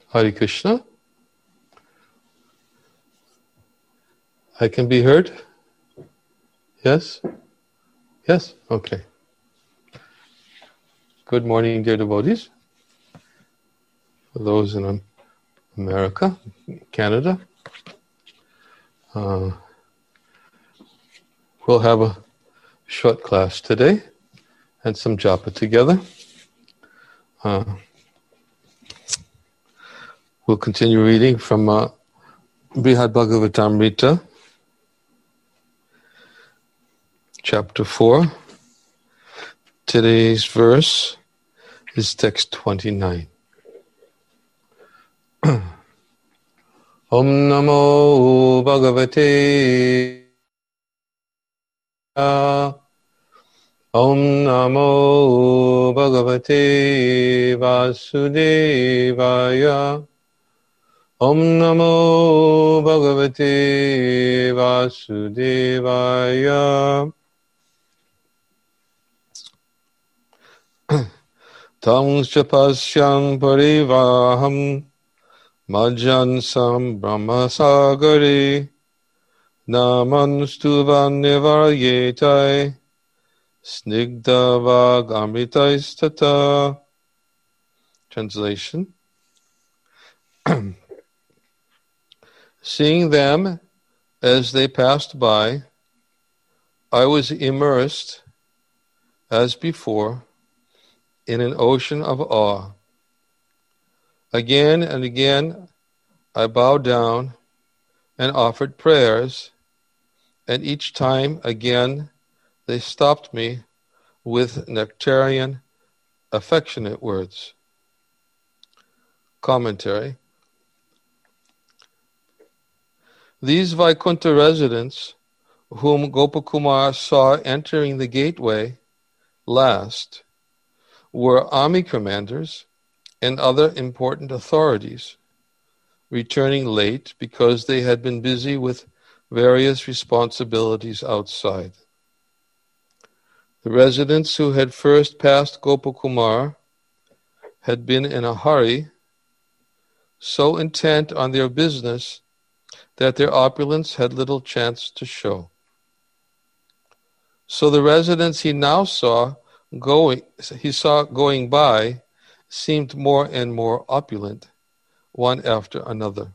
Hare Krishna. I can be heard? Yes? Yes? Okay. Good morning, dear devotees. For those in America, Canada, we'll have a short class today and some japa together. We'll continue reading from Brihad Bhagavatamrita, chapter 4. Today's verse is text 29. Om Namo Bhagavate Om Namo Bhagavate Vasudevaya Om Namo Bhagavate Vasudevaya Tam Chapasyam Parivaham Majjansam Brahmasagari Namanstuvan Nivaryetai Snigdhavag Amritaistata. Translation. Seeing them as they passed by, I was immersed, as before, in an ocean of awe. Again and again I bowed down and offered prayers, and each time again they stopped me with nectarian, affectionate words. Commentary. These Vaikuntha residents, whom Gopakumar saw entering the gateway last, were army commanders and other important authorities, returning late because they had been busy with various responsibilities outside. The residents who had first passed Gopakumar had been in a hurry, so intent on their business that their opulence had little chance to show. So the residents he now saw going by seemed more and more opulent, one after another.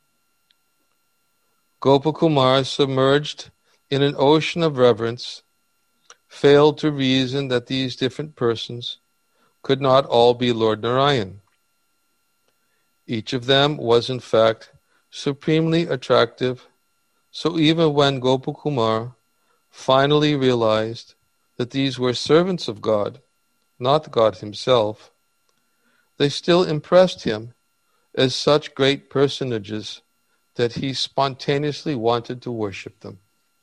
Gopakumar, submerged in an ocean of reverence, failed to reason that these different persons could not all be Lord Narayan. Each of them was in fact supremely attractive, so even when Gopakumar finally realized that these were servants of God, not God himself, they still impressed him as such great personages that he spontaneously wanted to worship them.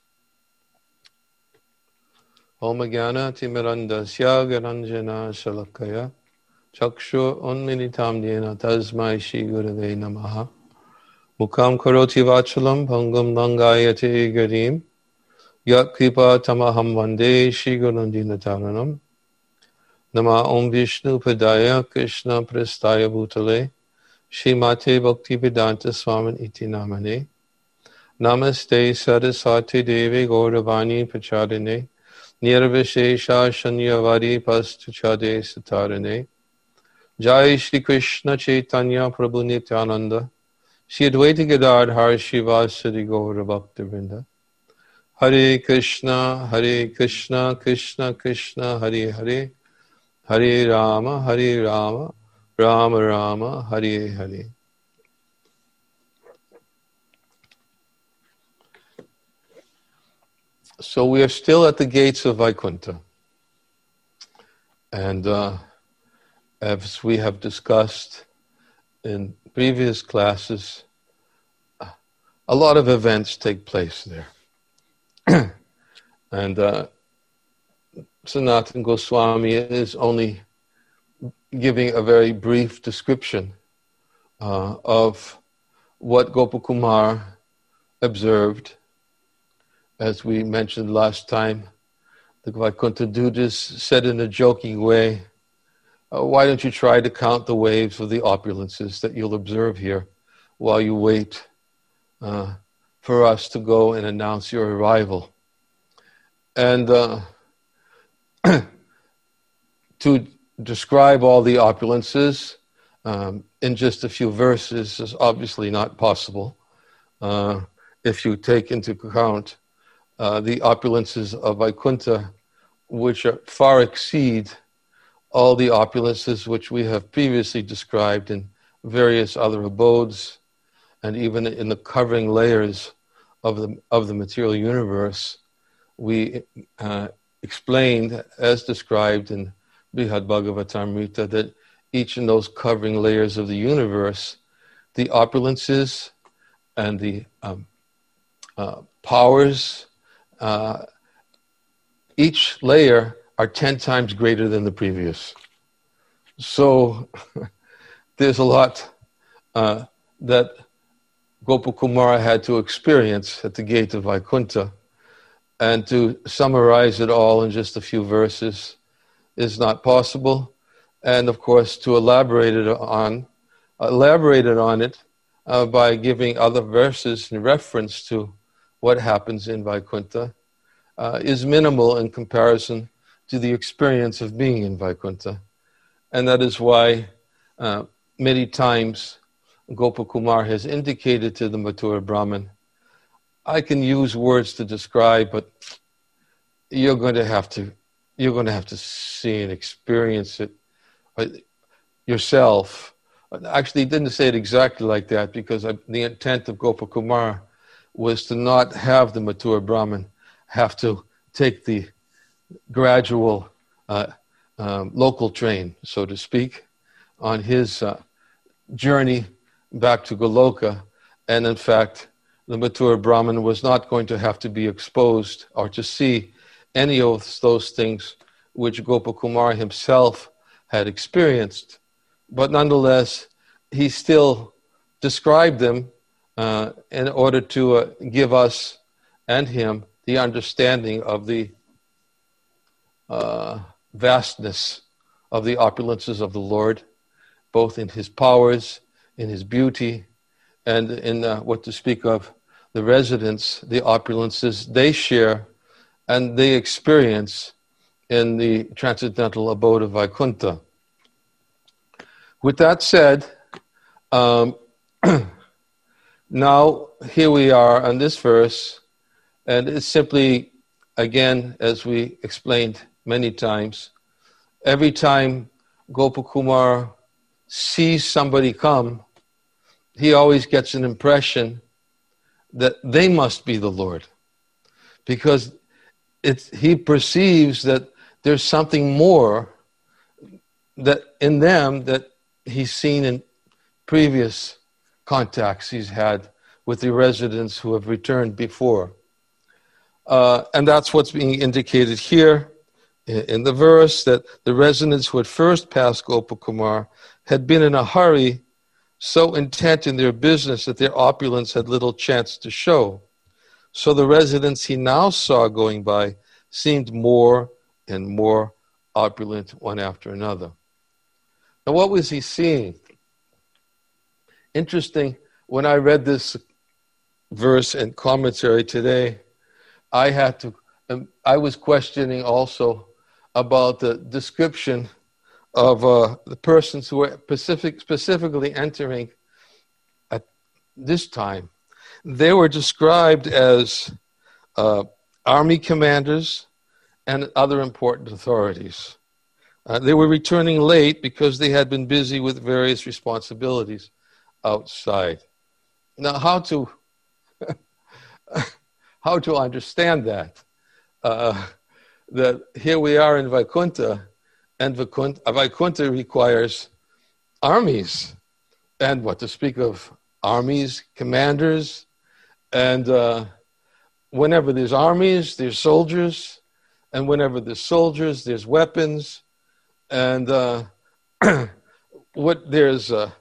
Om Jnana Timirandasya Garanjana Shalakaya Chakshu Unmilitam Yena Tasmai Shri Gurave Namaha Mukam Karoti Vachalam Bhangam Langayate Garim Yat Kripa Tamaham Vande Shri Gurundina Taranam Nama Om Vishnu Padaya Krishna Prastaya Bhutale Shrimate Bhaktivedanta Swamin Iti Namane Namaste Saraswati Devi Gauravani Pachadine Nirvishesha Shanyavari Pastuchade Satarane Jai Shri Krishna Chaitanya Prabhu Nityananda Shri Advaita Gadadhar Shivasadi Gaura Bhaktivinoda Hare Krishna Krishna Krishna Hare Hare Hare Rama Rama Rama Hare Hare. So we are still at the gates of Vaikuntha. And as we have discussed in previous classes, a lot of events take place there. And Sanatana Goswami is only giving a very brief description of what Gopakumar observed. As we mentioned last time, the Vaikuntha Dutas said in a joking way, why don't you try to count the waves of the opulences that you'll observe here while you wait for us to go and announce your arrival. And to describe all the opulences in just a few verses is obviously not possible. If you take into account the opulences of Vaikuntha, which far exceed all the opulences which we have previously described in various other abodes, and even in the covering layers of the material universe. We explained, as described in Brihad Bhagavatamrita, that each in those covering layers of the universe, the opulences and the powers, each layer are 10 times greater than the previous. So there's a lot that Gopakumara had to experience at the gate of Vaikuntha, and to summarize it all in just a few verses is not possible. And of course, to elaborate on it by giving other verses in reference to what happens in Vaikuntha is minimal in comparison to the experience of being in Vaikuntha. And that is why many times Gopakumar has indicated to the Mathura Brahman, I can use words to describe, but you're going to have to see and experience it yourself. Actually, he didn't say it exactly like that, because the intent of Gopakumar was to not have the Mathura Brahman have to take the gradual local train, so to speak, on his journey back to Goloka. And in fact, the Mathura Brahman was not going to have to be exposed or to see any of those things which Gopakumar himself had experienced. But nonetheless, he still described them in order to give us and him the understanding of the vastness of the opulences of the Lord, both in his powers, in his beauty, and in what to speak of the residents, the opulences they share and they experience in the transcendental abode of Vaikuntha. With that said, now here we are on this verse, and it's simply, again, as we explained many times, every time Gopakumar sees somebody come, he always gets an impression that they must be the Lord, because he perceives that there's something more that in them that he's seen in previous contacts he's had with the residents who have returned before. And that's what's being indicated here in the verse, that the residents who had first passed Gopakumar had been in a hurry, so intent in their business that their opulence had little chance to show. So the residents he now saw going by seemed more and more opulent one after another. Now, what was he seeing? Interesting, when I read this verse and commentary today, I was questioning also about the description of the persons who were specifically entering at this time. They were described as army commanders and other important authorities. They were returning late because they had been busy with various responsibilities outside. Now, how to understand that? That here we are in Vaikuntha, and Vaikuntha requires armies, and what to speak of armies, commanders, and whenever there's armies, there's soldiers, and whenever there's soldiers, there's weapons, and there's a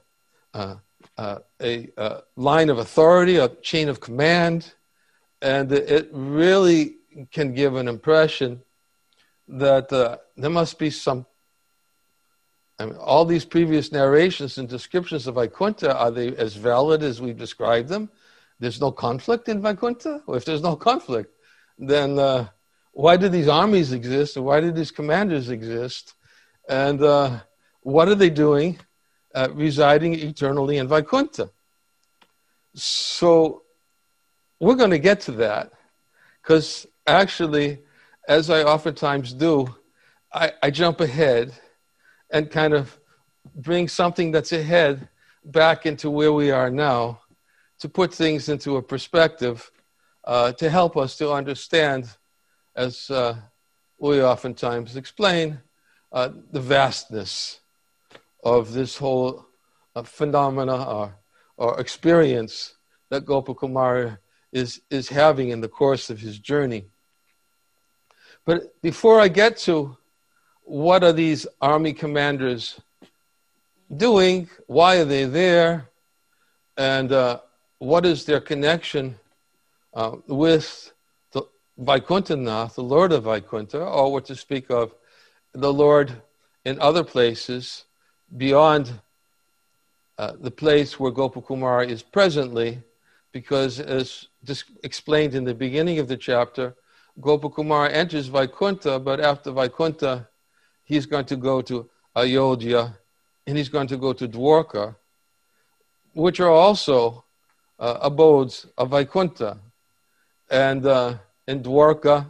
line of authority, a chain of command, and it really can give an impression that there must be some I mean, all these previous narrations and descriptions of Vaikuntha, are they as valid as we've described them? There's no conflict in Vaikuntha? Well, if there's no conflict, then why do these armies exist? And why do these commanders exist? And what are they doing residing eternally in Vaikuntha? So we're going to get to that, because actually, as I oftentimes do, I jump ahead and kind of bring something that's ahead back into where we are now, to put things into a perspective, to help us to understand, as we oftentimes explain, the vastness of this whole phenomena or experience that Gopakumara is having in the course of his journey. But before I get to what are these army commanders doing, why are they there, and what is their connection with the Vaikuntanath, the Lord of Vaikuntha, or what to speak of the Lord in other places beyond the place where Gopakumara is presently, because as just explained in the beginning of the chapter, Gopakumara enters Vaikuntha, but after Vaikuntha, he's going to go to Ayodhya, and he's going to go to Dwarka, which are also abodes of Vaikuntha. And in Dwarka,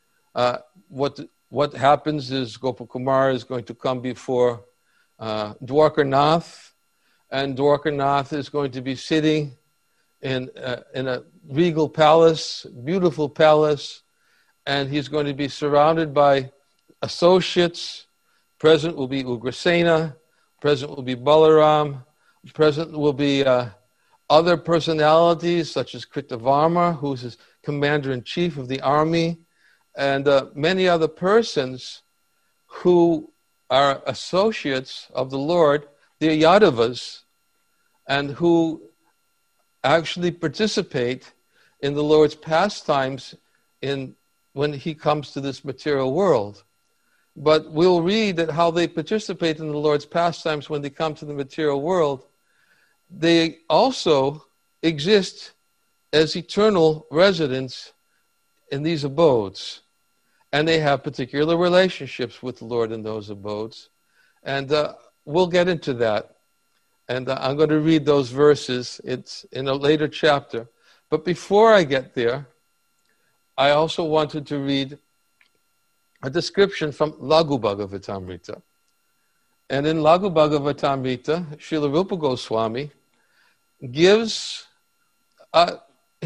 what happens is Gopakumara is going to come before Dwarkanath, and Dwarkanath is going to be sitting in a regal palace, beautiful palace, and he's going to be surrounded by associates. Present will be Ugrasena, present will be Balaram, present will be other personalities such as Kritavarma, who's his commander-in-chief of the army, and many other persons who are associates of the Lord. They're Yadavas, and who actually participate in the Lord's pastimes when he comes to this material world. But we'll read that how they participate in the Lord's pastimes when they come to the material world, they also exist as eternal residents in these abodes. And they have particular relationships with the Lord in those abodes. And we'll get into that. And I'm going to read those verses. It's in a later chapter. But before I get there, I also wanted to read a description from Laghu Bhagavatamrita. And in Laghu Bhagavatamrita, Srila Rupa Goswami gives a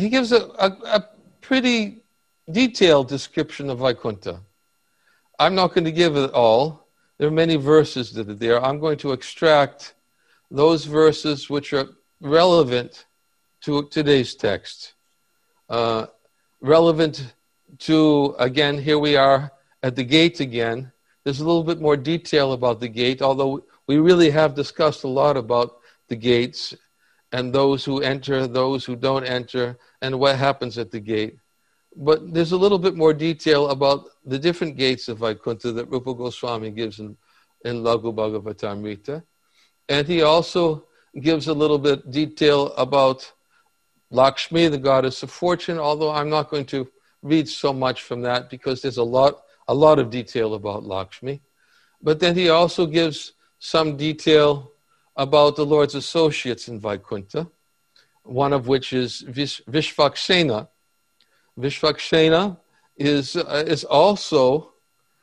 pretty detailed description of Vaikuntha. I'm not going to give it all. There are many verses that are there. I'm going to extract those verses which are relevant to today's text. Relevant to, again, here we are at the gate again. There's a little bit more detail about the gate, although we really have discussed a lot about the gates and those who enter, those who don't enter, and what happens at the gate. But there's a little bit more detail about the different gates of Vaikuntha that Rupa Goswami gives in Laghu Bhagavatamrita. And he also gives a little bit detail about Lakshmi, the goddess of fortune, although I'm not going to read so much from that because there's a lot of detail about Lakshmi. But then he also gives some detail about the Lord's associates in Vaikuntha, one of which is Vishvaksena. Vishvaksena is also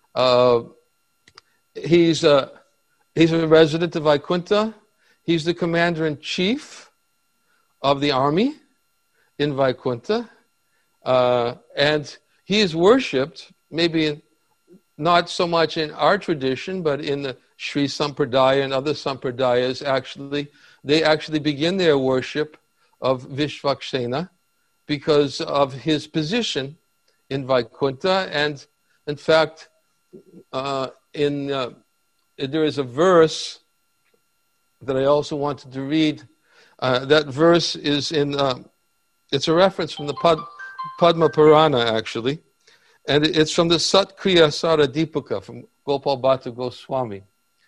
he's a resident of Vaikuntha. He's the commander-in-chief of the army in Vaikuntha, and he is worshipped, maybe not so much in our tradition, but in the Sri Sampradaya and other Sampradayas, they actually begin their worship of Vishvaksena because of his position in Vaikuntha. And in fact, there is a verse that I also wanted to read. That verse is it's a reference from the Padma Purana, actually. And it's from the Satkriya Saradipaka from Gopal Bhatta Goswami.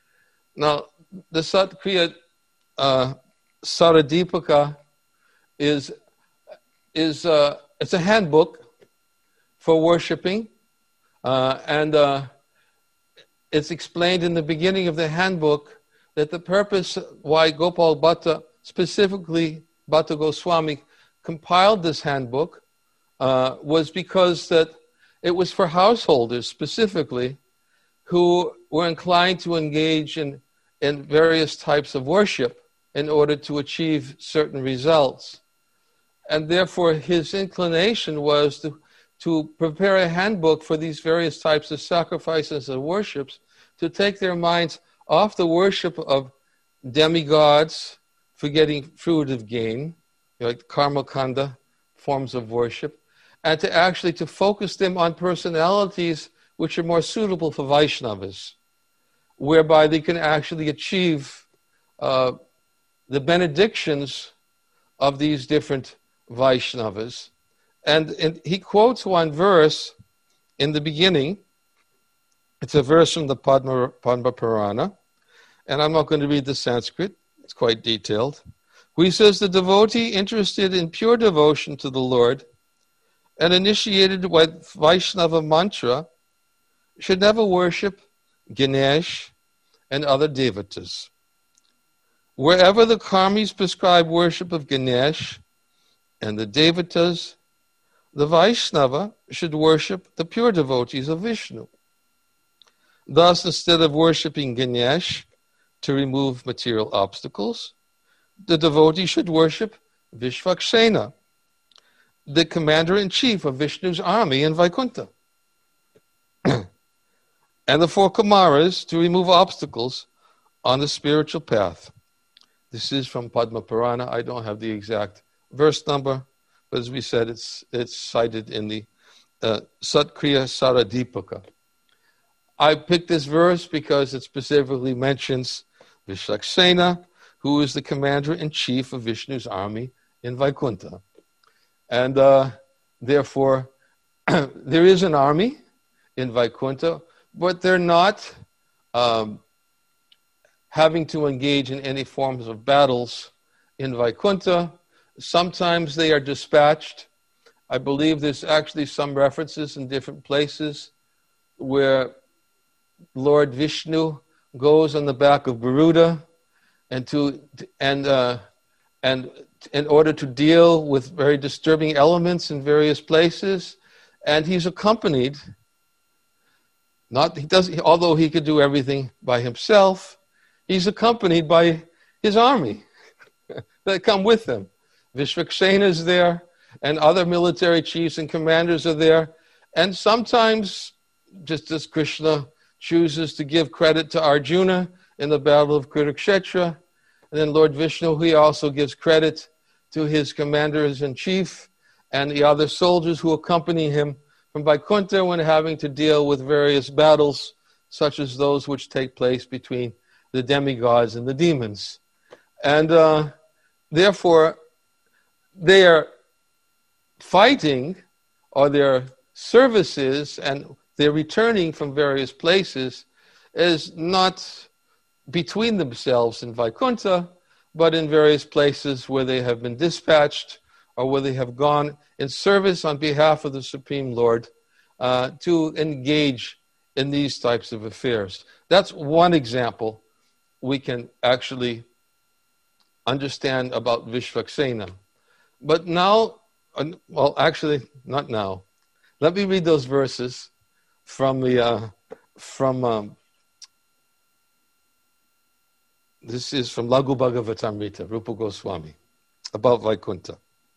Now, the Satkriya Saradipaka is it's a handbook for worshiping, and it's explained in the beginning of the handbook that the purpose why Gopal Bhatta, specifically Bhatta Goswami, compiled this handbook was because that it was for householders specifically who were inclined to engage in various types of worship in order to achieve certain results. And therefore his inclination was to prepare a handbook for these various types of sacrifices and worships, to take their minds off the worship of demigods, forgetting fruitive gain, like karma kanda forms of worship, and to actually to focus them on personalities which are more suitable for Vaishnavas, whereby they can actually achieve the benedictions of these different Vaishnavas. And he quotes one verse in the beginning. It's a verse from the Padma Purana, and I'm not going to read the Sanskrit. It's quite detailed. He says, the devotee interested in pure devotion to the Lord and initiated with Vaishnava mantra should never worship Ganesh and other devatas. Wherever the karmis prescribe worship of Ganesh and the devatas, the Vaishnava should worship the pure devotees of Vishnu. Thus, instead of worshipping Ganesh to remove material obstacles, the devotee should worship Vishvaksena, the commander-in-chief of Vishnu's army in Vaikuntha, and the four Kumaras to remove obstacles on the spiritual path. This is from Padma Purana. I don't have the exact verse number, but as we said, it's cited in the Satkriya Saradipaka. I picked this verse because it specifically mentions Vishvaksena, who is the commander-in-chief of Vishnu's army in Vaikuntha. And therefore, there is an army in Vaikuntha, but they're not having to engage in any forms of battles in Vaikuntha. Sometimes they are dispatched. I believe there's actually some references in different places where Lord Vishnu goes on the back of Garuda and in order to deal with very disturbing elements in various places, and he's accompanied. Although he could do everything by himself, he's accompanied by his army that come with him. Vishvaksena is there, and other military chiefs and commanders are there. And sometimes, just as Krishna chooses to give credit to Arjuna in the battle of Kurukshetra, and then Lord Vishnu, he also gives credit to his commanders-in-chief and the other soldiers who accompany him from Vaikuntha when having to deal with various battles, such as those which take place between the demigods and the demons. And therefore, they are fighting, or their services, and they're returning from various places, is not between themselves in Vaikuntha, but in various places where they have been dispatched or where they have gone in service on behalf of the Supreme Lord to engage in these types of affairs. That's one example we can actually understand about Vishvaksena. But now, well, actually, not now. Let me read those verses from this is from Laghu Bhagavatamrita, Rupa Goswami, about Vaikuntha.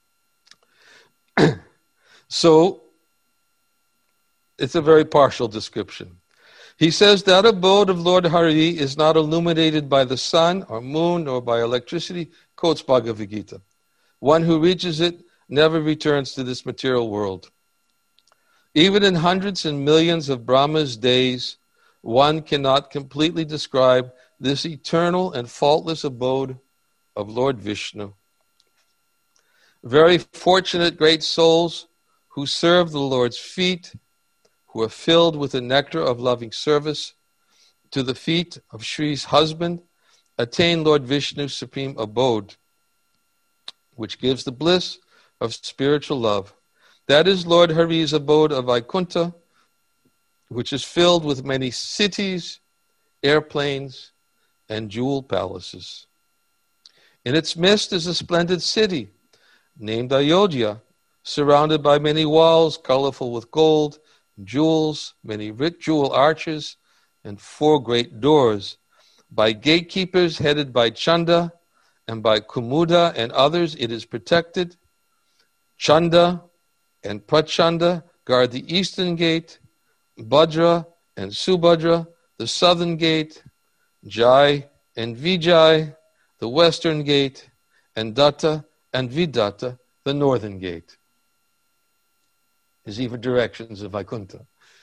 So, it's a very partial description. He says, that abode of Lord Hari is not illuminated by the sun or moon or by electricity, quotes Bhagavad Gita. One who reaches it never returns to this material world. Even in hundreds and millions of Brahma's days, one cannot completely describe this eternal and faultless abode of Lord Vishnu. Very fortunate great souls who serve the Lord's feet, who are filled with the nectar of loving service, to the feet of Shri's husband, attain Lord Vishnu's supreme abode, which gives the bliss of spiritual love. That is Lord Hari's abode of Vaikuntha, which is filled with many cities, airplanes, and jewel palaces. In its midst is a splendid city named Ayodhya, surrounded by many walls, colorful with gold, jewels, many rich jewel arches, and 4 great doors. By gatekeepers headed by Chanda and by Kumuda and others, it is protected. Chanda and Prachanda guard the eastern gate, Bhadra and Subhadra the southern gate, Jai and Vijay the western gate, and Datta and Vidatta the northern gate. There's even directions of Vaikuntha.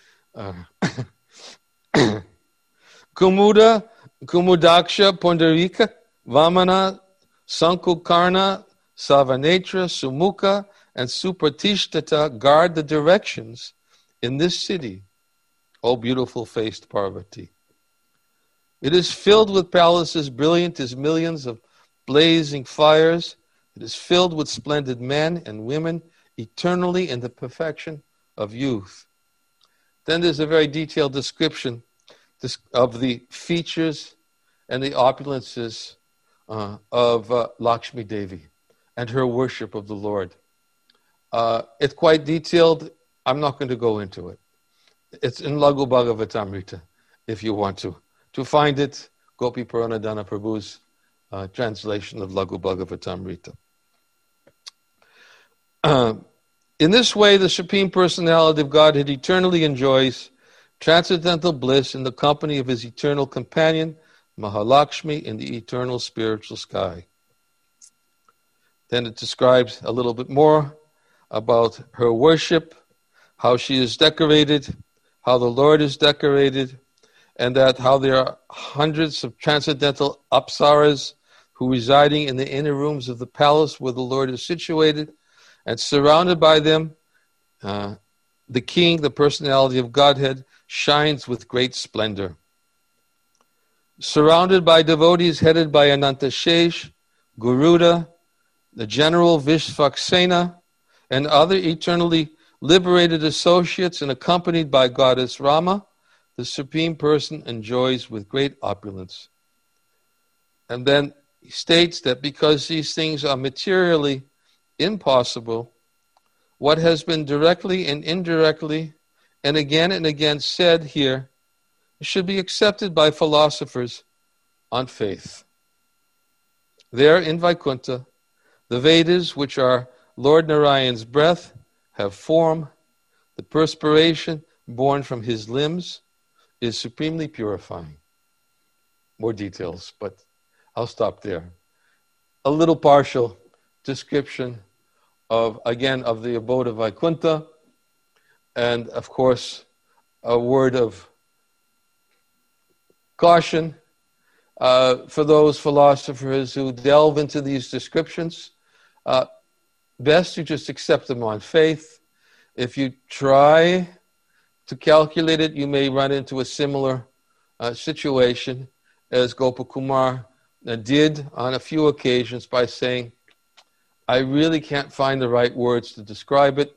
Kumuda, Kumudaksha, Pundarika, Vamana, Sankukarna, Savanetra, Sumukha, and Supratishtata guard the directions in this city, O beautiful-faced Parvati. It is filled with palaces brilliant as millions of blazing fires. It is filled with splendid men and women, eternally in the perfection of youth. Then there's a very detailed description of the features and the opulences of Lakshmi Devi and her worship of the Lord. It's quite detailed. I'm not going to go into it. It's in Laghu Bhagavatamrita, if you want to. To find it, Gopi Puranadana Prabhu's translation of Laghu Bhagavatamrita. In this way, the Supreme Personality of Godhead eternally enjoys transcendental bliss in the company of his eternal companion, Mahalakshmi, in the eternal spiritual sky. Then it describes a little bit more about her worship, how she is decorated, how the Lord is decorated, and that how there are hundreds of transcendental apsaras who residing in the inner rooms of the palace where the Lord is situated, and surrounded by them, the king, the personality of Godhead, shines with great splendor. Surrounded by devotees headed by Anantashesh, Garuda, the general Vishvaksena, and other eternally liberated associates, and accompanied by Goddess Rama, the Supreme Person enjoys with great opulence. And then he states that because these things are materially impossible, what has been directly and indirectly and again said here should be accepted by philosophers on faith. There in Vaikuntha, the Vedas, which are Lord Narayan's breath, have form. The perspiration born from his limbs is supremely purifying. More details, but I'll stop there. A little partial description of the abode of Vaikuntha, and of course, a word of caution for those philosophers who delve into these descriptions. Best to just accept them on faith. If you try to calculate it, you may run into a similar situation as Gopakumar did on a few occasions by saying, I really can't find the right words to describe it.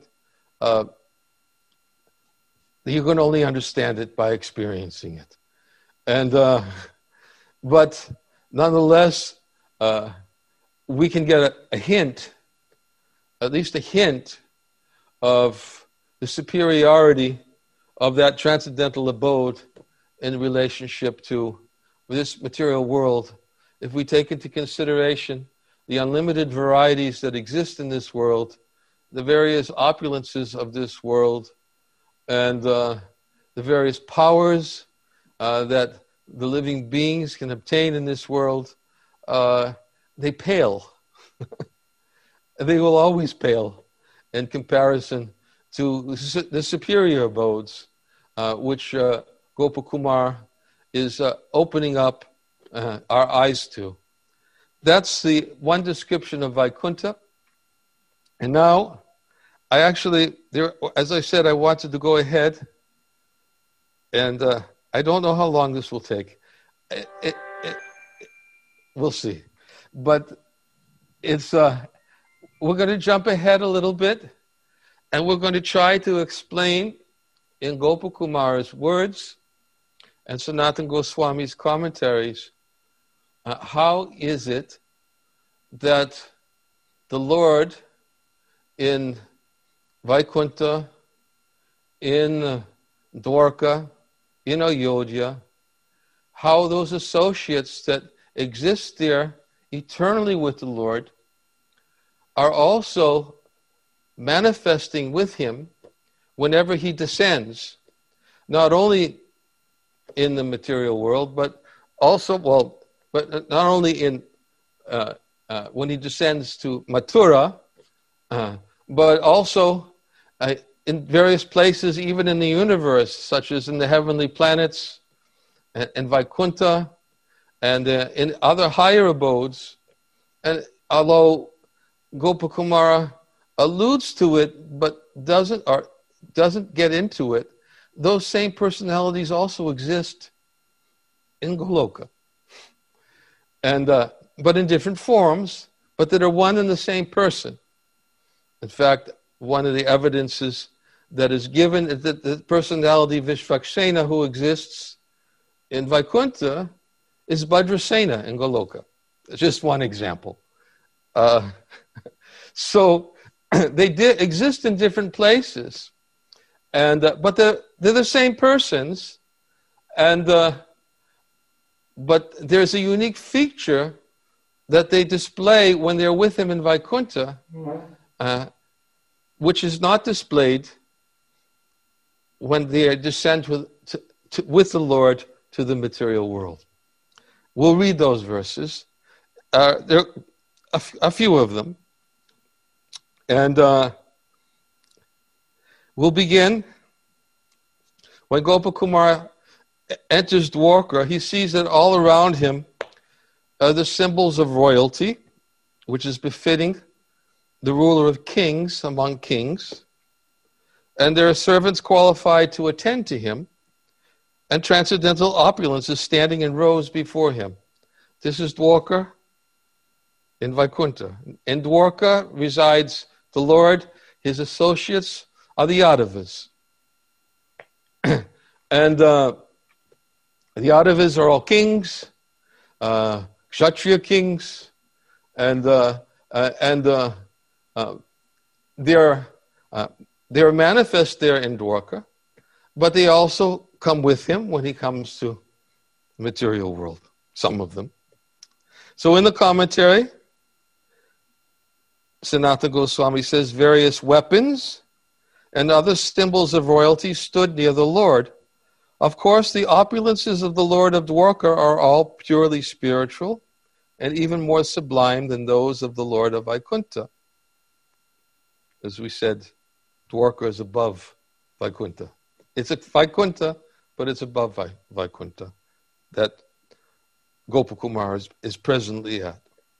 You can only understand it by experiencing it. And but nonetheless, we can get a hint, at least a hint, of the superiority of that transcendental abode in relationship to this material world, if we take into consideration the unlimited varieties that exist in this world, the various opulences of this world, and the various powers that the living beings can obtain in this world. They pale. They will always pale in comparison to the superior abodes, which Gopakumar is opening up our eyes to. That's the one description of Vaikuntha. And now, as I said, I wanted to go ahead and I don't know how long this will take. We'll see. But it's we're going to jump ahead a little bit, and we're going to try to explain in Gopakumara's words and Sanatana Goswami's commentaries, how is it that the Lord in Vaikuntha, in Dwarka, in Ayodhya, how those associates that exist there eternally with the Lord are also manifesting with him whenever he descends, not only in the material world, but also, but not only in when he descends to Mathura, but also in various places, even in the universe, such as in the heavenly planets, and Vaikuntha, and in other higher abodes. And although Gopakumara alludes to it, but doesn't get into it, those same personalities also exist in Goloka, and but in different forms, but that are one and the same person. In fact, one of the evidences that is given is that the personality Vishvaksena, who exists in Vaikuntha, is Bhadrasena in Goloka. It's just one example. So they exist in different places, and but they're the same persons, and but there's a unique feature that they display when they're with him in Vaikuntha, which is not displayed when they descend with the Lord to the material world. We'll read those verses. There are a few of them. And we'll begin. When Gopakumara enters Dwarka, he sees that all around him are the symbols of royalty, which is befitting the ruler of kings among kings. And there are servants qualified to attend to him, and transcendental opulence is standing in rows before him. This is Dwarka in Vaikuntha. In Dwarka resides the Lord. His associates are the Yadavas. And the Yadavas are all kings, Kshatriya kings, and they're manifest there in Dwarka, but they also come with him when he comes to the material world, some of them. So in the commentary, Sanatana Goswami says, various weapons and other symbols of royalty stood near the Lord. Of course, the opulences of the Lord of Dwarka are all purely spiritual and even more sublime than those of the Lord of Vaikuntha. As we said, Dwarka is above Vaikuntha. It's a Vaikuntha, but it's above Vaikuntha that Gopakumara is presently at.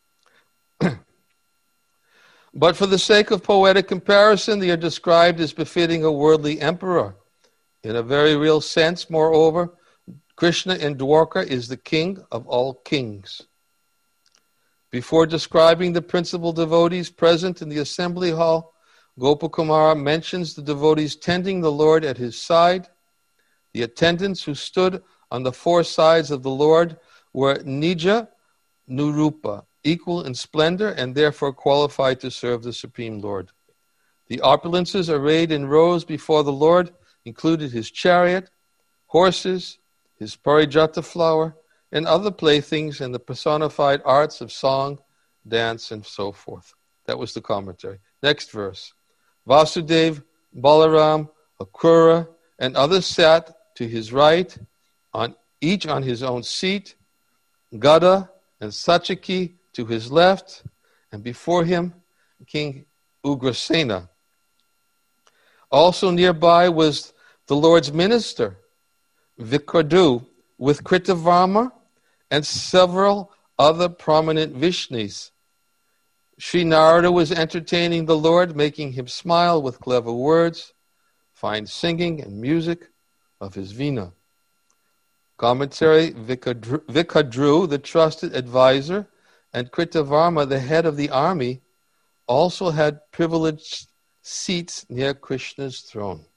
But for the sake of poetic comparison, they are described as befitting a worldly emperor. In a very real sense, moreover, Krishna in Dwarka is the king of all kings. Before describing the principal devotees present in the assembly hall, Gopakumara mentions the devotees tending the Lord at his side. The attendants who stood on the four sides of the Lord were Nija Nurupa, equal in splendor and therefore qualified to serve the Supreme Lord. The opulences arrayed in rows before the Lord included his chariot, horses, his parijata flower, and other playthings and the personified arts of song, dance, and so forth. That was the commentary. Next verse. Vasudev, Balaram, Akrura, and others sat to his right, each on his own seat, Gada and Satyaki to his left, and before him, King Ugrasena. Also nearby was the Lord's minister, Vikradu, with Kritavarma and several other prominent Vishnus. Sri Narada was entertaining the Lord, making him smile with clever words, fine singing and music of his Veena. Commentary, Vikadru, the trusted advisor, and Kritavarma, the head of the army, also had privileged seats near Krishna's throne.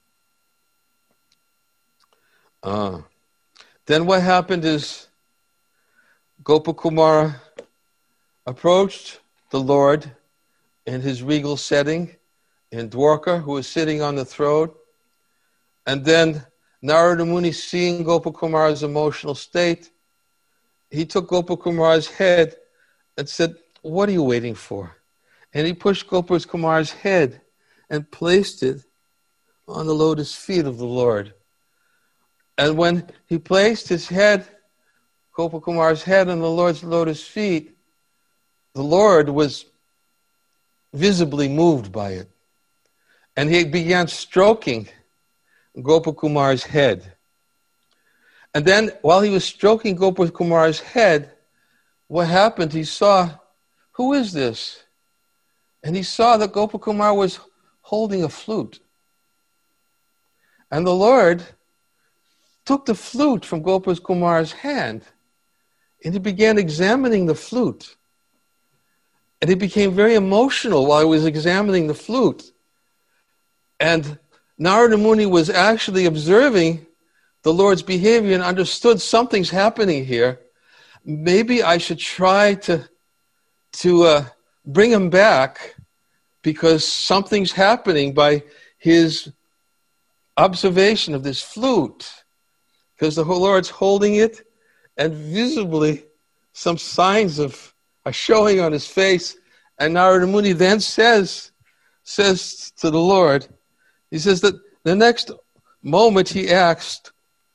Then what happened is Gopakumara approached the Lord in his regal setting in Dwarka, who was sitting on the throne. And then Narada Muni, seeing Gopakumara's emotional state, he took Gopakumara's head and said, "What are you waiting for?" And he pushed Gopakumara's head and placed it on the lotus feet of the Lord. And when he placed his head, Gopakumara's head, on the Lord's lotus feet, the Lord was visibly moved by it. And he began stroking Gopakumar's head. And then while he was stroking Gopakumar's head, what happened? He saw, who is this? And he saw that Gopakumar was holding a flute. And the Lord took the flute from Gopakumar's hand and he began examining the flute. And he became very emotional while he was examining the flute. And Narada Muni was actually observing the Lord's behavior and understood something's happening here. Maybe I should try to bring him back because something's happening by his observation of this flute. Because the Lord's holding it and visibly some signs are showing on his face. And Narada Muni then says to the Lord, he says that the next moment he asked,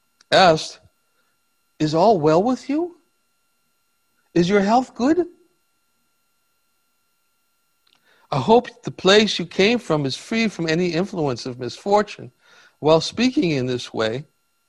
"Is all well with you? Is your health good? I hope the place you came from is free from any influence of misfortune." While speaking in this way,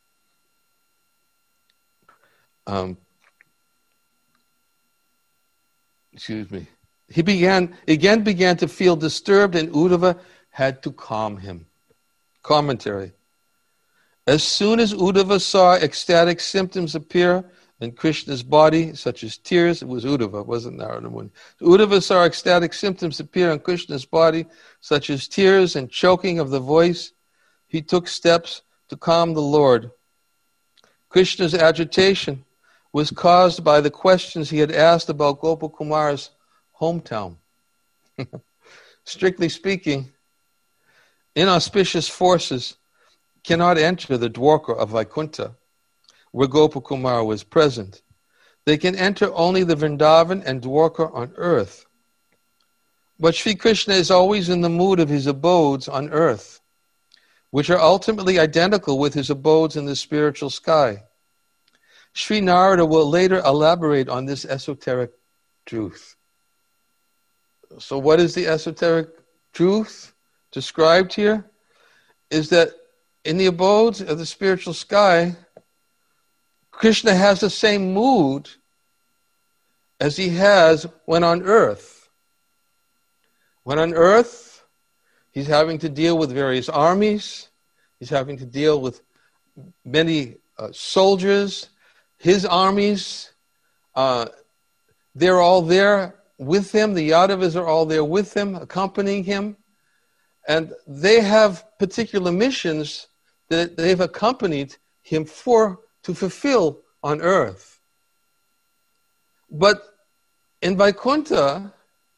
he began to feel disturbed, and Uddhava had to calm him. Commentary. As soon as Uddhava saw ecstatic symptoms appear in Krishna's body, such as tears, it was Uddhava, it wasn't Narada Muni. Uddhava saw ecstatic symptoms appear in Krishna's body, such as tears and choking of the voice. He took steps to calm the Lord. Krishna's agitation was caused by the questions he had asked about Gopakumar's hometown. Strictly speaking, inauspicious forces cannot enter the Dwarka of Vaikuntha, where Gopakumar was present. They can enter only the Vrindavan and Dwarka on earth. But Sri Krishna is always in the mood of his abodes on earth, which are ultimately identical with his abodes in the spiritual sky. Sri Narada will later elaborate on this esoteric truth. So what is the esoteric truth described here? Is that in the abodes of the spiritual sky, Krishna has the same mood as he has when on earth. When on earth, he's having to deal with various armies. He's having to deal with many soldiers. His armies, they're all there with him. The Yadavas are all there with him, accompanying him. And they have particular missions that they've accompanied him to fulfill on earth. But in Vaikuntha,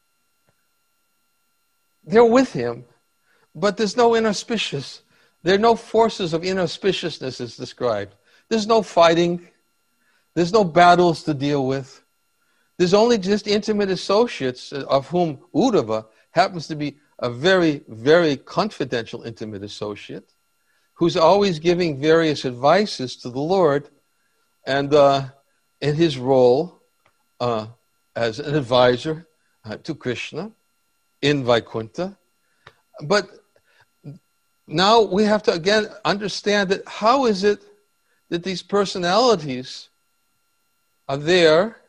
they're with him, but there's no inauspicious. There are no forces of inauspiciousness as described. There's no fighting. There's no battles to deal with. There's only just intimate associates, of whom Uddhava happens to be a very, very confidential intimate associate, who's always giving various advices to the Lord, and in his role as an advisor to Krishna in Vaikuntha. But now we have to again understand that how is it that these personalities are there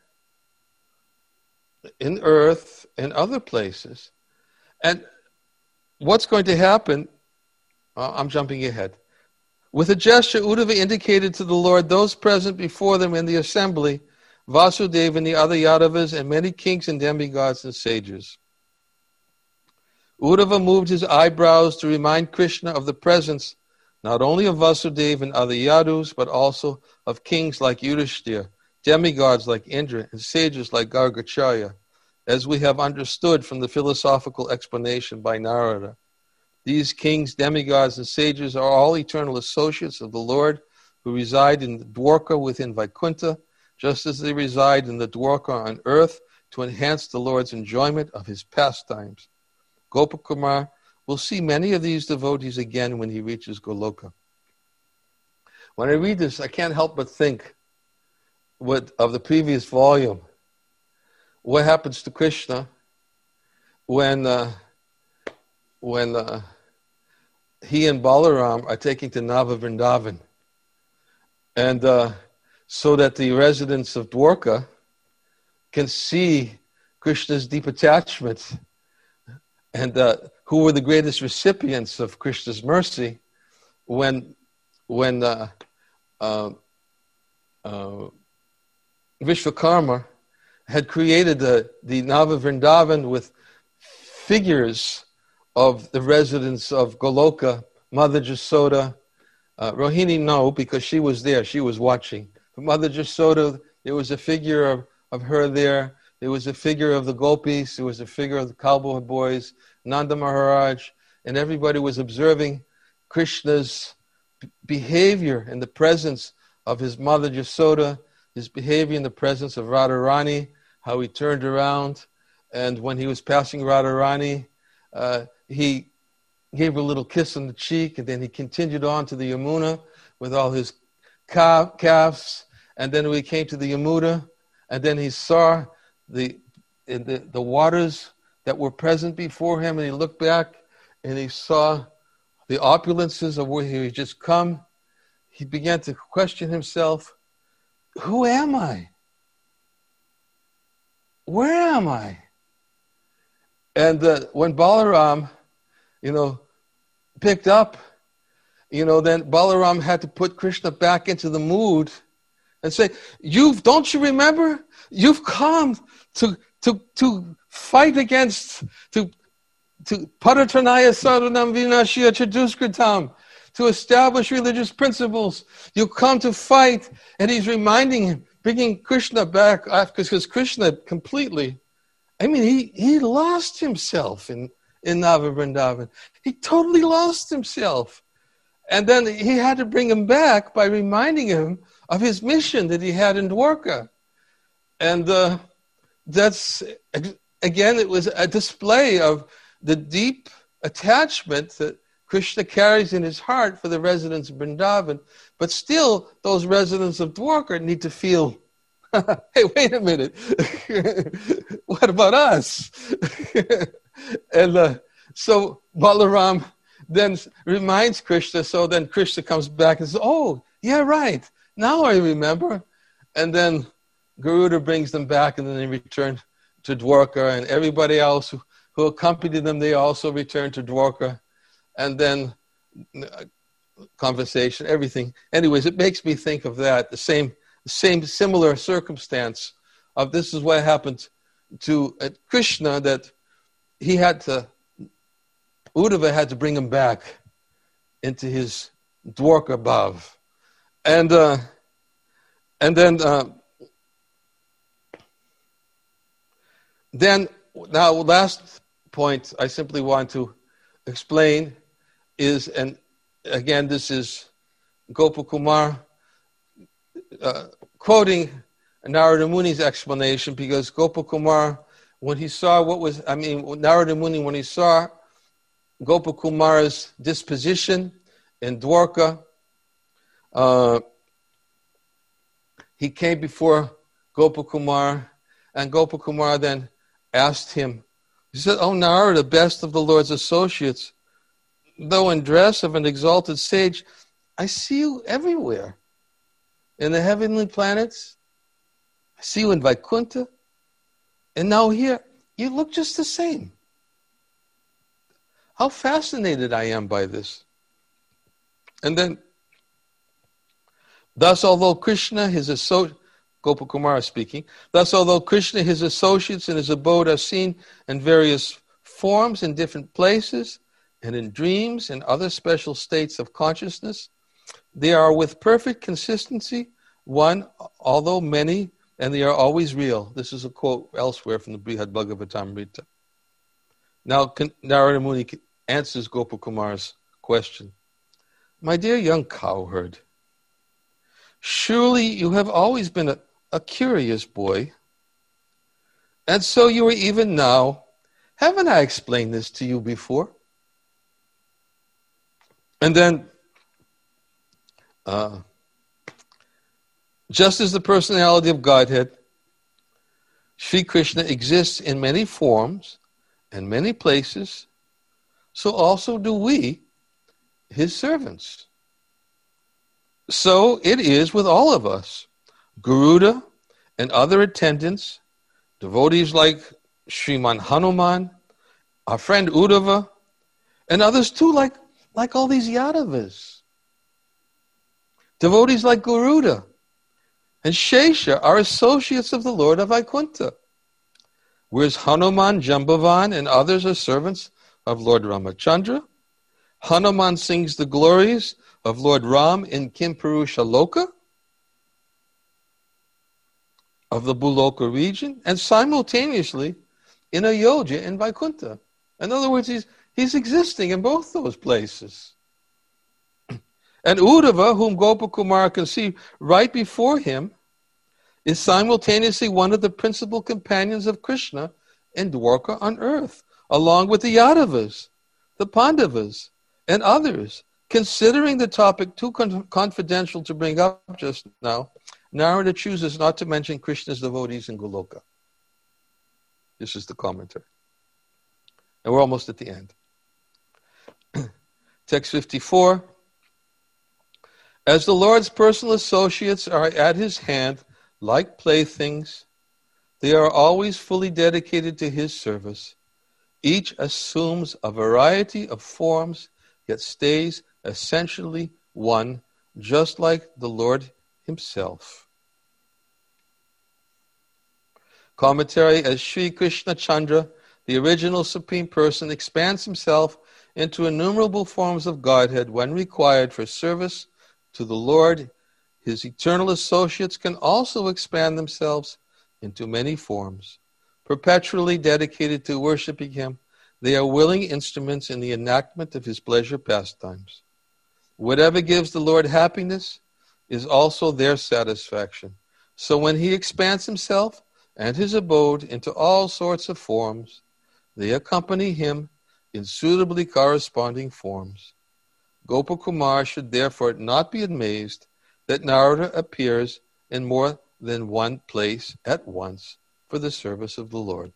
in earth and other places? And what's going to happen, I'm jumping ahead. With a gesture, Uddhava indicated to the Lord those present before them in the assembly, Vasudeva and the other Yadavas, and many kings and demigods and sages. Uddhava moved his eyebrows to remind Krishna of the presence not only of Vasudeva and other Yadus, but also of kings like Yudhishthira, demigods like Indra, and sages like Gargacharya, as we have understood from the philosophical explanation by Narada. These kings, demigods, and sages are all eternal associates of the Lord who reside in the Dwarka within Vaikuntha, just as they reside in the Dwarka on earth to enhance the Lord's enjoyment of his pastimes. Gopakumar will see many of these devotees again when he reaches Goloka. When I read this, I can't help but think of the previous volume. What happens to Krishna when he and Balaram are taken to Nava Vrindavan, and so that the residents of Dwarka can see Krishna's deep attachment, and who were the greatest recipients of Krishna's mercy when Vishvakarma had created the Nava Vrindavan with figures of the residents of Goloka, Mother Jasoda, Rohini no, because she was there, she was watching. But Mother Jasoda, there was a figure of her there. There was a figure of the gopis. There was a figure of the cowboy boys, Nanda Maharaj, and everybody was observing Krishna's behavior in the presence of his mother Jasoda, his behavior in the presence of Radharani, how he turned around, and when he was passing Radharani, he gave her a little kiss on the cheek, and then he continued on to the Yamuna with all his calves, and then we came to the Yamuna, and then he saw the waters that were present before him, and he looked back and he saw the opulences of where he had just come. He began to question himself, who am I? Where am I? And when Balaram, picked up, then Balaram had to put Krishna back into the mood and say, don't you remember? You've come to fight against, to Paratranaya Sadhanam Vinashya Chaduskritam, to establish religious principles. You come to fight, and he's reminding him, bringing Krishna back, because Krishna completely, he lost himself in Nava Vrindavan. He totally lost himself. And then he had to bring him back by reminding him of his mission that he had in Dwarka. And that's, again, it was a display of the deep attachment that Krishna carries in his heart for the residents of Vrindavan. But still, those residents of Dwarka need to feel, hey, wait a minute, what about us? And so Balaram then reminds Krishna, so then Krishna comes back and says, oh, yeah, right, now I remember. And then Garuda brings them back, and then they return to Dwarka, and everybody else who accompanied them, they also return to Dwarka. And then conversation, everything. Anyways, it makes me think of that, the same similar circumstance of this is what happened to Krishna, that he had to, Uddhava had to bring him back into his Dwarka bhav. And then now last point I simply want to explain is, and again this is Gopakumar quoting Narada Muni's explanation, because Gopakumar, when he saw Narada Muni, when he saw Gopakumar's disposition in Dwarka, he came before Gopakumar, and Gopakumar then asked him, he said, "Oh Narada, best of the Lord's associates, though in dress of an exalted sage, I see you everywhere. In the heavenly planets, I see you in Vaikuntha, and now here, you look just the same. How fascinated I am by this." And then Thus, although Krishna, Gopakumara speaking, thus, although Krishna, his associates, and his abode are seen in various forms in different places, and in dreams and other special states of consciousness, they are with perfect consistency one, although many, and they are always real. This is a quote elsewhere from the Brihad Bhagavatamrita. Now, Narada Muni answers Gopakumar's question. My dear young cowherd, surely you have always been a curious boy, and so you are even now. Haven't I explained this to you before? And then, just as the personality of Godhead, Sri Krishna exists in many forms and many places, so also do we, his servants. So it is with all of us, Garuda and other attendants, devotees like Sriman Hanuman, our friend Uddhava, and others too, like all these Yadavas. Devotees like Garuda and Shesha are associates of the Lord of Vaikuntha, whereas Hanuman, Jambavan, and others are servants of Lord Ramachandra. Hanuman sings the glories of Lord Ram in Kimpurusha Loka of the Buloka region, and simultaneously in Ayodhya in Vaikuntha. In other words, he's existing in both those places. And Uddhava, whom Gopakumara can see right before him, is simultaneously one of the principal companions of Krishna in Dwarka on earth, along with the Yadavas, the Pandavas, and others. Considering the topic too confidential to bring up just now, Narada chooses not to mention Krishna's devotees in Goloka. This is the commentary. And we're almost at the end. Text 54. As the Lord's personal associates are at his hand like playthings, they are always fully dedicated to his service. Each assumes a variety of forms, yet stays essentially one, just like the Lord himself. Commentary: as Sri Krishna Chandra, the original Supreme Person, expands himself into innumerable forms of Godhead when required for service to the Lord, his eternal associates can also expand themselves into many forms. Perpetually dedicated to worshiping him, they are willing instruments in the enactment of his pleasure pastimes. Whatever gives the Lord happiness is also their satisfaction. So when he expands himself and his abode into all sorts of forms, they accompany him in suitably corresponding forms. Gopakumar should therefore not be amazed that Narada appears in more than one place at once for the service of the Lord.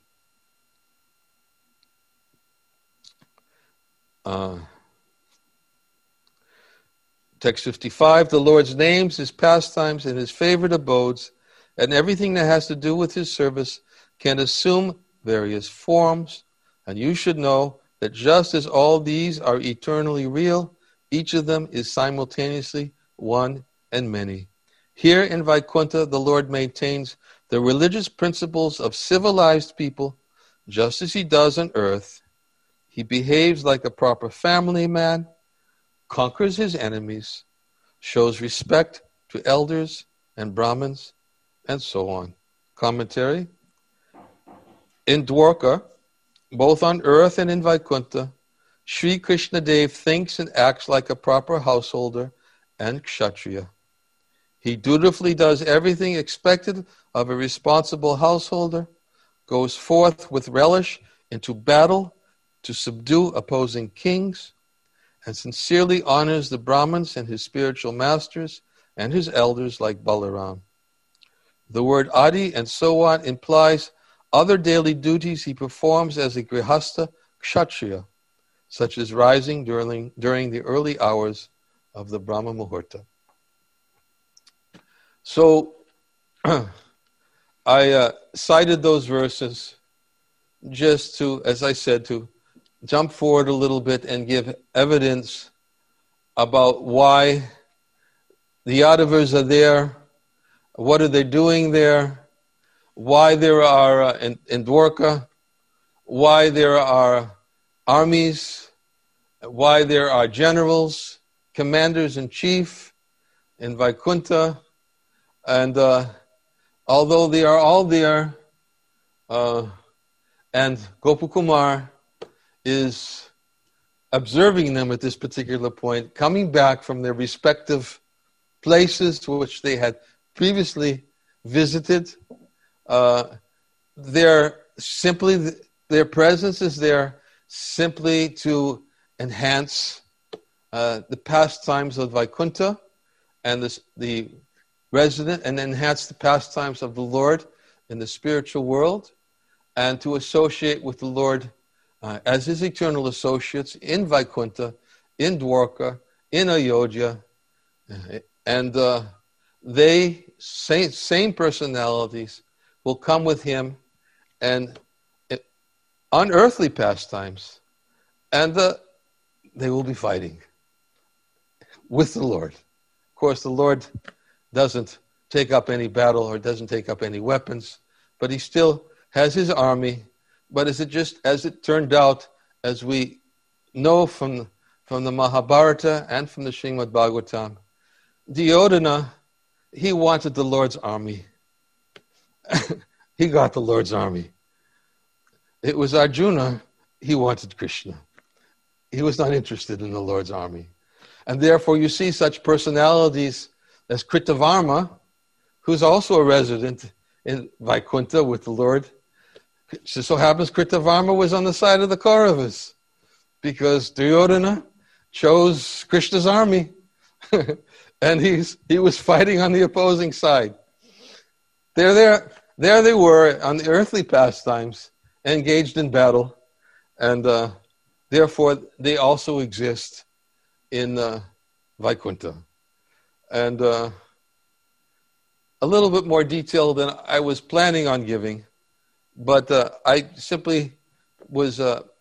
Text 55, the Lord's names, his pastimes, and his favorite abodes, and everything that has to do with his service can assume various forms, and you should know that just as all these are eternally real, each of them is simultaneously one and many. Here in Vaikuntha, the Lord maintains the religious principles of civilized people, just as he does on earth. He behaves like a proper family man, conquers his enemies, shows respect to elders and Brahmins, and so on. Commentary: in Dwarka, both on earth and in Vaikuntha, Sri Krishna Dev thinks and acts like a proper householder and kshatriya. He dutifully does everything expected of a responsible householder, goes forth with relish into battle to subdue opposing kings, and sincerely honors the Brahmins and his spiritual masters and his elders like Balaram. The word adi and so on implies other daily duties he performs as a grihastha kshatriya, such as rising during the early hours of the Brahma Muhurta. So, I cited those verses just to, as I said, to jump forward a little bit and give evidence about why the Yadavas are there, what are they doing there, why there are, in Dwarka, why there are armies, why there are generals, commanders-in-chief in Vaikuntha, and although they are all there, and Gopakumar is observing them at this particular point, coming back from their respective places to which they had previously visited. Their presence is there simply to enhance the pastimes of Vaikuntha and the resident, and enhance the pastimes of the Lord in the spiritual world, and to associate with the Lord as his eternal associates in Vaikuntha, in Dwarka, in Ayodhya, and they, same personalities, will come with him and on earthly pastimes, and they will be fighting with the Lord. Of course, the Lord doesn't take up any battle or doesn't take up any weapons, but he still has his army. But as it turned out, as we know from the Mahabharata and from the Srimad Bhagavatam, Duryodhana, he wanted the Lord's army. He got the Lord's army. It was Arjuna, he wanted Krishna. He was not interested in the Lord's army. And therefore you see such personalities as Kritavarma, who's also a resident in Vaikuntha with the Lord. It just so happens Kritavarma was on the side of the Kauravas because Duryodhana chose Krishna's army. And he was fighting on the opposing side. There they were on the earthly pastimes, engaged in battle, and therefore they also exist in Vaikuntha. And a little bit more detail than I was planning on giving, but I simply was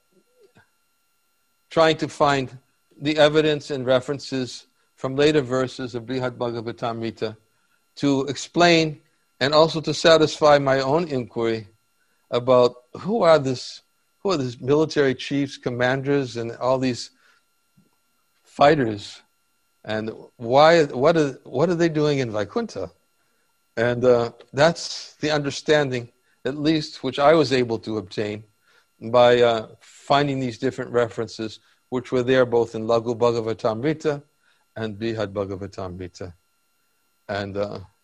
trying to find the evidence and references from later verses of Brihad Bhagavatamrita to explain and also to satisfy my own inquiry about who are these military chiefs, commanders, and all these fighters, and what are they doing in Vaikuntha? And that's the understanding, at least, which I was able to obtain by finding these different references, which were there both in Laghu Bhagavatamrita and Brihad Bhagavatamrita. And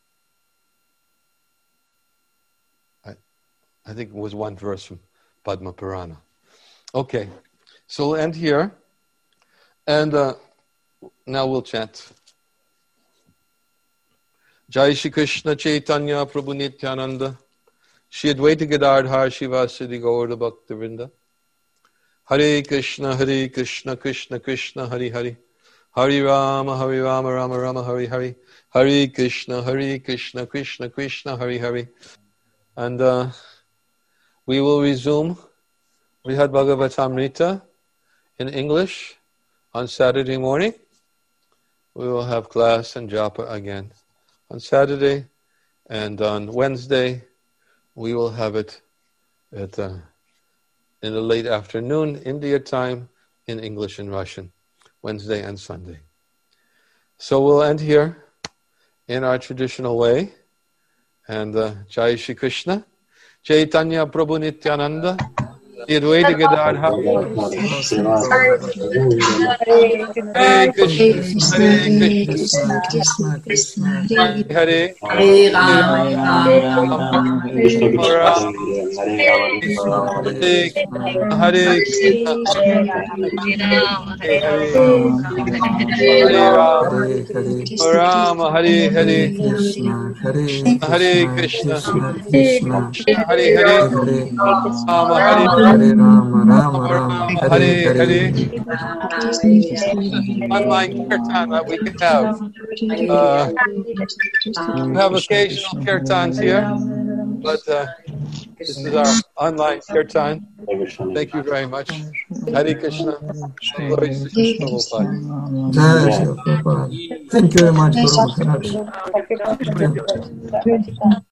I think it was one verse from Padma Purana. Okay, so we'll end here. And now we'll chant. Jai Shri Krishna Chaitanya Prabhu Nityananda Shri Advaita Gadadhar Shivasadi Gaura Bhaktivinoda Hare Krishna Krishna Krishna Hare Hare Hare Rama Rama Rama Hare Hare Hare Krishna Krishna Krishna Hare Hare. And we will resume Brihad Bhagavatamrita in English on Saturday morning. We will have class and japa again on Saturday, and on Wednesday we will have it in the late afternoon India time in English and Russian, Wednesday and Sunday. So we'll end here in our traditional way, and Jai Shri Krishna Chaitanya Prabhu Nityananda Advaita Gadadhar Hare Krishna Hare Hare Rama, Krishna Hare Rama Hare Hare Hare Krishna Hare Hare Rama Hare Hare Hare. Online kirtan that we can have. We have occasional kirtans here, but This is our online kirtan. Thank you very much. Hare Krishna. Glory to Krishna Prabhupada. Jai Shri Prabhupada. Thank you very much, Guru Maharaj. Thank you.